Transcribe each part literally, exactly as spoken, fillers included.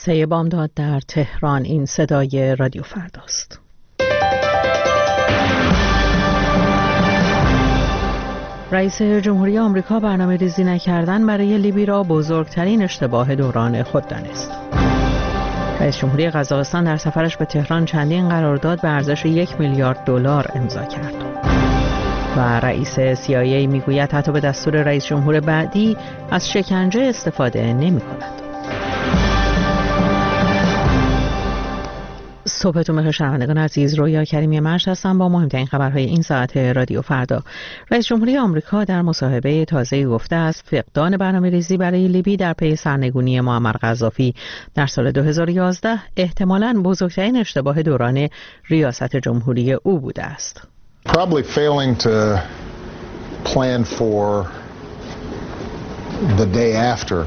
سه بامداد در تهران. این صدای رادیو فرداست. رئیس جمهوری آمریکا برنامه ریزی نکردن برای لیبی را بزرگترین اشتباه دوران خود دانست. رئیس جمهوری قزاقستان در سفرش به تهران چندین قرارداد به ارزش یک میلیارد دلار امضا کرد. و رئیس سی آی ای میگوید حتی به دستور رئیس جمهور بعدی از شکنجه استفاده نمی کند. صبحتون بخیر شنوندگان عزیز، رویا کریمی مرش هستم با مهمترین خبرهای این ساعت رادیو فردا. رئیس جمهوری آمریکا در مصاحبه تازه‌ای گفته است فقدان برنامه‌ریزی برای لیبی در پی سرنگونی معمر قذافی در سال دو هزار و یازده احتمالاً بزرگترین اشتباه دوران ریاست جمهوری او بوده است. Probably failing to plan for the day after.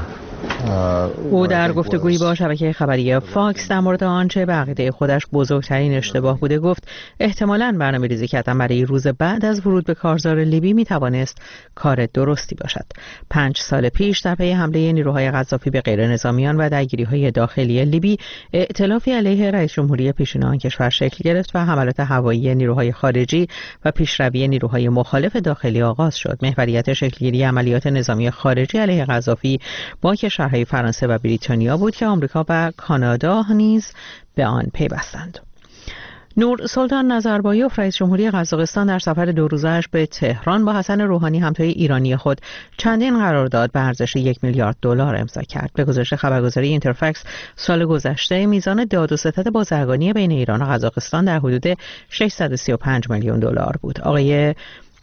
او در گفتگویی با شبکه خبری فاکس در مورد آنچه به عقیده خودش بزرگترین اشتباه بوده گفت احتمالاً برنامه‌ریزی کردن برای روز بعد از ورود به کارزار لیبی می توانست کار درستی باشد. پنج سال پیش در پی حمله نیروهای قذافی به غیر نظامیان و درگیری‌های داخلی لیبی ائتلافی علیه رئیس جمهوری پیشین آن کشور شکل گرفت و حملات هوایی نیروهای خارجی و پیشروی نیروهای مخالف داخلی آغاز شد. محوریت شکلگیری عملیات نظامی خارجی علیه قذافی با کشورهای فرانسه و بریتانیا بود که آمریکا و کانادا نیز به آن پیوستند. نور سلطان نظربایوف رئیس جمهوری قزاقستان در سفر دو روزه‌اش به تهران با حسن روحانی همتای ایرانی خود چندین قرارداد به ارزش یک میلیارد دلار امضا کرد. به گزارش خبرگزاری اینترفکس سال گذشته میزان داد و ستد بازرگانی بین ایران و قزاقستان در حدود ششصد و سی و پنج میلیون دلار بود. آقای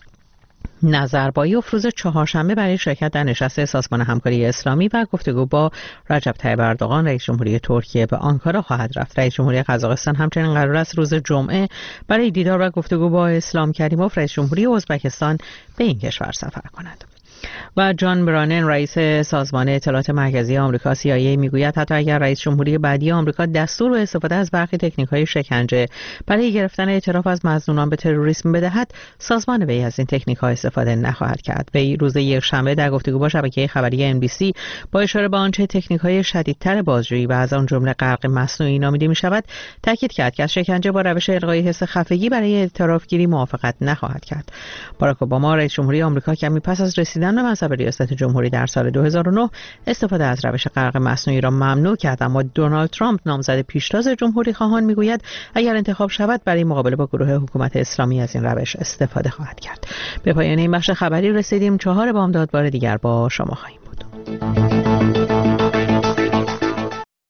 نظربایوف روز چهارشنبه برای شرکت در نشست سازمان همکاری اسلامی و گفتگو با رجب طیب اردوغان رئیس جمهوری ترکیه به آنکارا خواهد رفت. رئیس جمهوری قزاقستان همچنین قرار است روز جمعه برای دیدار و گفتگو با اسلام کریموف رئیس جمهوری ازبکستان به این کشور سفر کند. و جان برانن رئیس سازمان اطلاعات مرکزی آمریکا سی آی ای میگوید حتی اگر رئیس جمهوری بعدی آمریکا دستور به استفاده از برخی تکنیک‌های شکنجه برای گرفتن اعتراف از مظنونان به تروریسم بدهد، سازمان وی از این تکنیک‌ها استفاده نخواهد کرد. وی روز یکشنبه در گفتگو با شبکه خبری ان بی سی با اشاره به آنچه تکنیک‌های شدیدتر بازجویی و از آن جمله غرق مصنوعی نامیده می‌شود، تاکید کرد که از شکنجه با روش الغای حس خفگی برای اعترافگیری موافقت نخواهد کرد. باراک اوباما رئیس جمهوری آمریکا کمی پس از رسیدن به منصب ریاست جمهوری در سال دو هزار و نه استفاده از روش غرق مصنوعی را ممنوع کرد، اما دونالد ترامپ نامزد پیشتاز جمهوری خواهان میگوید اگر انتخاب شود برای مقابله با گروه حکومت اسلامی از این روش استفاده خواهد کرد. به پایان این بخش خبری رسیدیم. چهار بامداد بار دیگر با شما خواهیم بود.